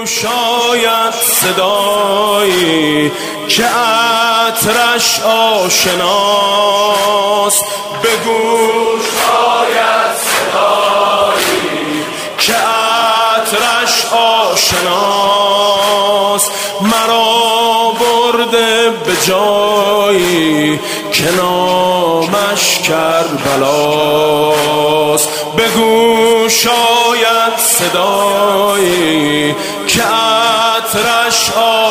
شاید صدایی که عطرش آشناست، بگو شاید صدایی که عطرش آشناست، مرا برده به جایی که نامش کربلاست، بگو شاید صدایی که عطرش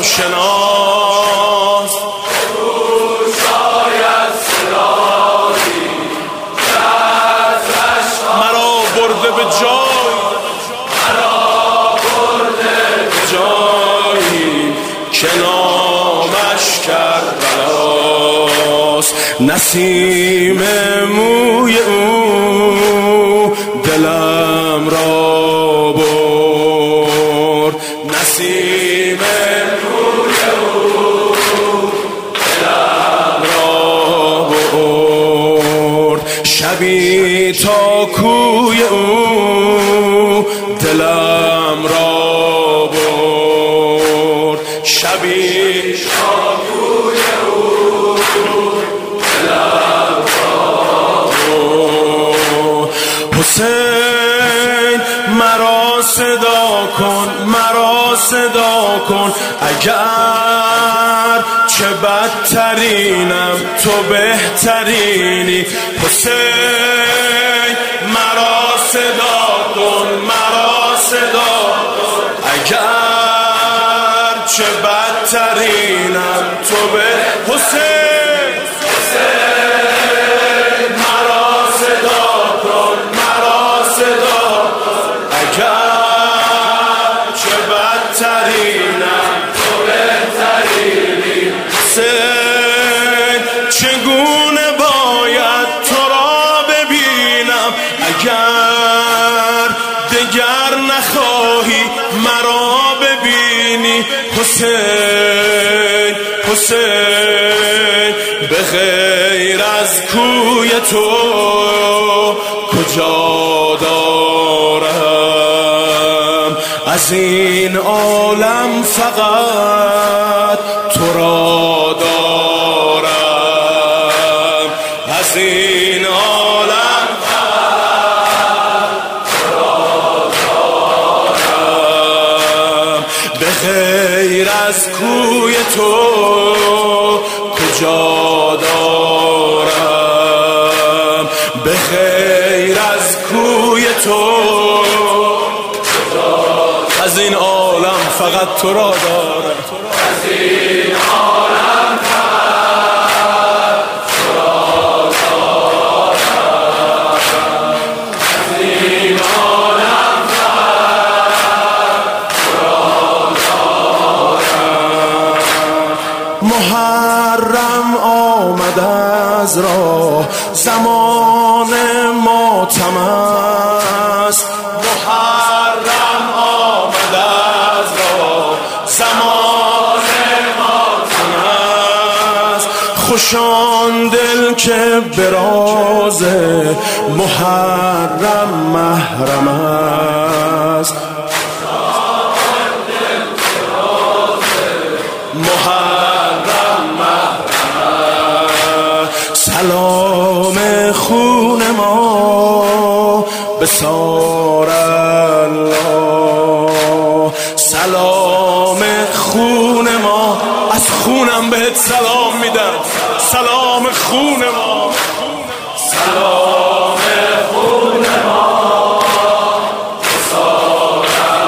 آشناست، بگو شاید صدایی که عطرش مرا برده به جایی که نامش کربلاست. نسیم موی او دلم را برد، نسیم موی او دلم را برد، شبی تا کوی او دلم را برد، شبی تا کوی او دلم را برد. حسین مرا صدا کن، مرا صدا کن، اگر چه بدترینم تو بهترینی. حسین مرا صدا کن، مرا صدا کن، اگر چه بدترینم تو به حسین. حسین مرا صدا کن، مرا صدا کن، اگر چه بدترینم تو بهترینی. حسین چگونه باید تو را ببینم اگر دگر نخواهی مرا ببینی. حسین حسین به غیر از کوی تو کجا دارم، از این عالم فقط تو را دارم، از این عالم فقط تو را دارم. به غیر از کوی تو کجا دارم، به غیر از کوی تو از این عالم فقط تو را دارم، از این عالم فقط تو را دارم، از این عالم فقط تو را دارم. محرم آمد از راه زمان ماتم است، محرم آمد از راه زمان ماتم است. خوشان دل که به راز محرم محرم است، محرم محرم است. سلام خون ما به سار الله، سلام خون ما، از خونم بهت سلام میدم، سلام خون ما، سلام خون ما به سار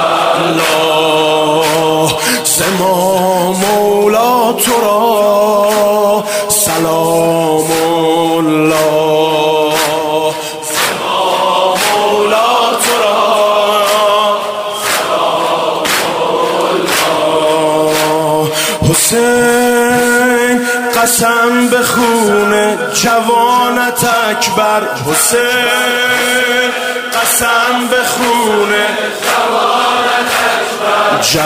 الله. زما مولا تو را سلام الله، زما مولا تو را سلام الله. حسین قسم به خون جوانت اکبر، حسین قسم به خون جوانت اکبر،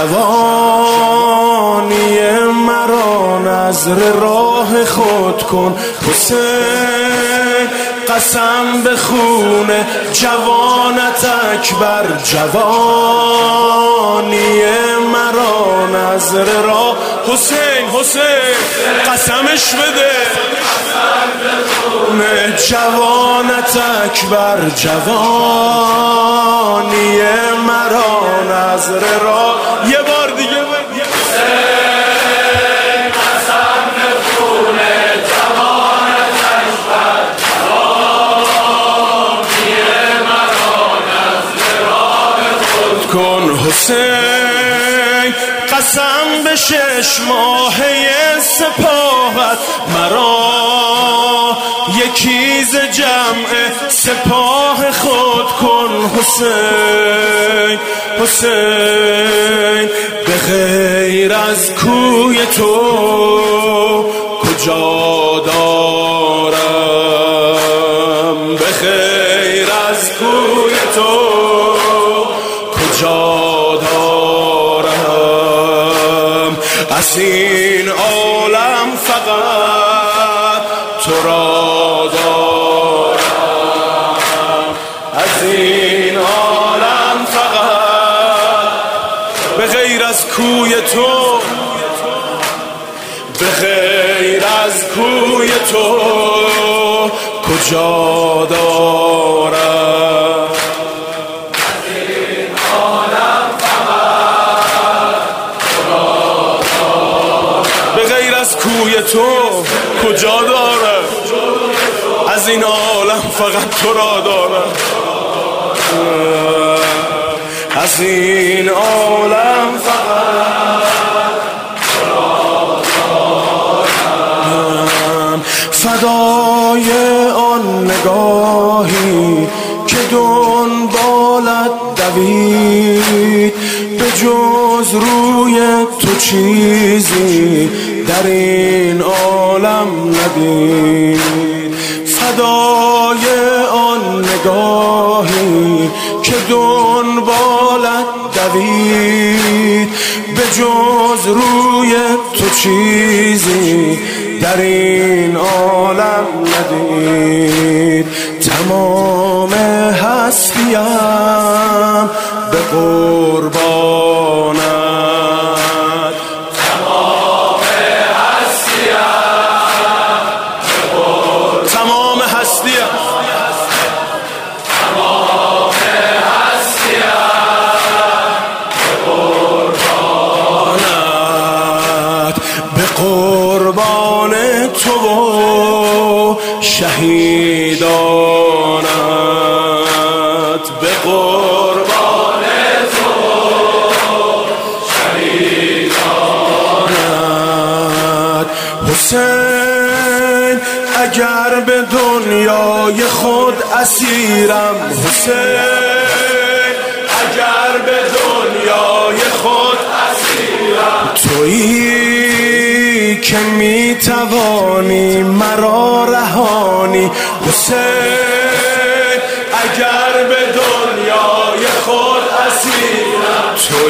جوانی مرا نظر راه خود کن. حسین قسم به خون جوانت اکبر، جوانی نظر را حسین حسین قسمش بده جوانت اکبر جوانی مرا نظر را یه بار دیگه قسم به خون جوانت اکبر جوانی مرا نظر را به خود کن حسین قسم به 6 ماهه سپاهت مرا یکی ز جمع سپاه خود کن حسین حسین به غیر از کوی تو کجا دارم به غیر از کوی تو کجا دارم از این عالم فقط تو را دارم از این عالم فقط به غیر از کوی تو به غیر از کوی تو کجا دارم از این عالم فقط تو را دارم به غیر از کوی تو کجا دارم از این عالم فقط تو را دارم از این عالم فقط تو را دارم فدای آن نگاهی که دنبالت دوید به جز روی تو چیزی در این عالم ندید فدای آن نگاهی که دنبالت دوید به جز روی تو چیزی در این عالم ندید تمام هستیم به قربانت تمام هستیم تمام هستیم تمام هستیم به قربان تو و شهیدانت به قربان تو شهیدانت حسین اگر به دنیای خود اسیرم حسین اگر به دنیای خود اسیرم تویی که میتوانی مرا رهانی حسین اگر به دنیای خود اسیرم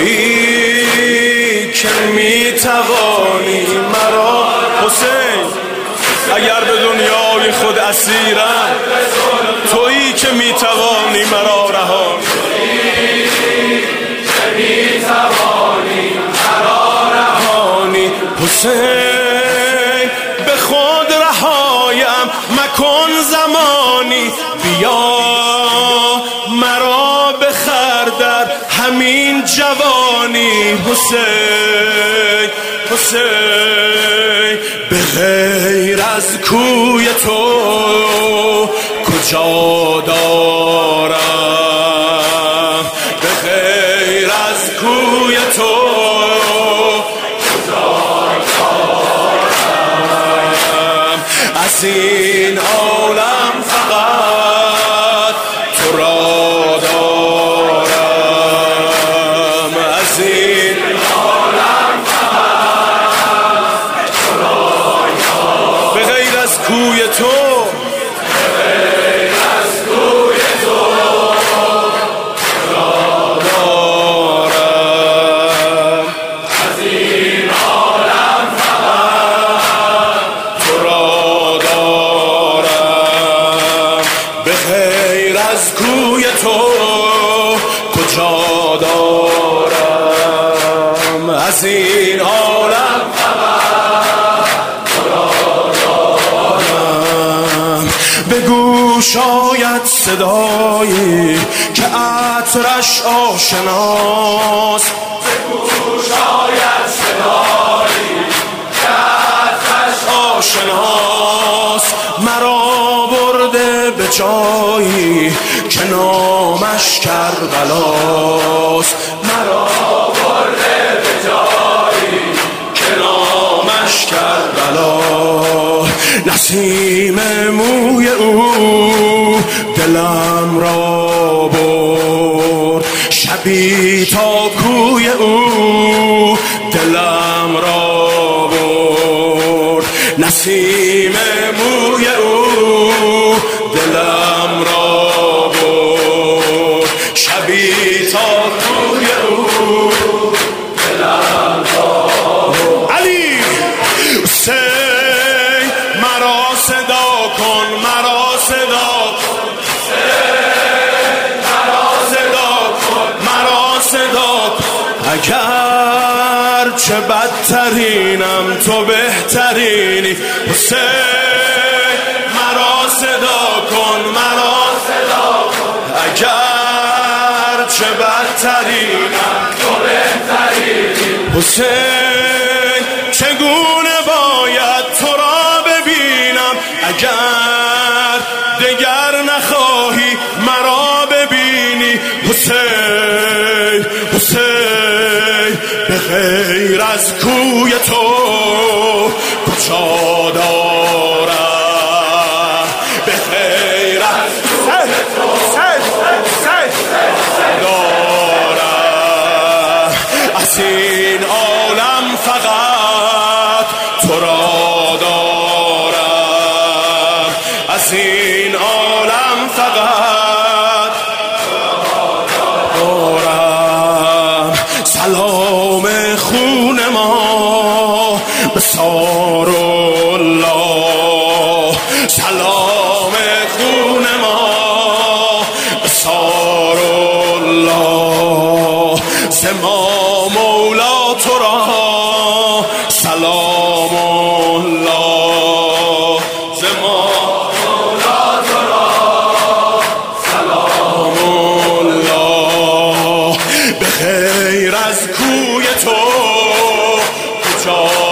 تویی که میتوانی مرا حسین اگر به دنیای خود اسیرم تویی که میتوانی مرا رهانی حسین به خود رهایم مکن زمانی بیا مرا بخر در همین جوانی حسین حسین به غیر از کوی تو کجا دارم به غیر از کوی تو از این عالم فقط تو را دارم از این عالم فقط تو را دارم به غیر از کوی تو به غیر از کوی تو را دارم از این عالم فقط تو را دارم از این عالم خبر تو را دارم. بگو شاید صدایی که عطرش آشناست، بگو شاید صدایی که عطرش آشناست، مرا برده به جایی که نامش کربلاست، مرا برده به جایی که نامش کربلا. نسیم موی او دلم را برد، شبی تا کوی او دلم را برد. نسیم موی او دلم را برد، شبی تا کوی او دلم را برد. علی حسین مرا صدا کن، مرا صدا کن، مرا صدا کن، مرا صدا کن. اگر چه بدترینم تو بهترینی حسین، مرا صدا کن، مرا صدا کن. اگر چه بدترینم تو بهترینی حسین. چگونه باید تو را ببینم اگر دگر نخواهی مرا ببینی حسین. حسین به غیر از کوی تو کجا دارم، به غیر از کوی تو دارم. از این عالم فقط تو را دارم، از این عالم فقط دارم. سلام خون ما به سارالله، سلام خون ما به سارالله. ز ما مولا تو را سلام الله، ز ما مولا تو را سلام الله. به غیر از کوی تو کجا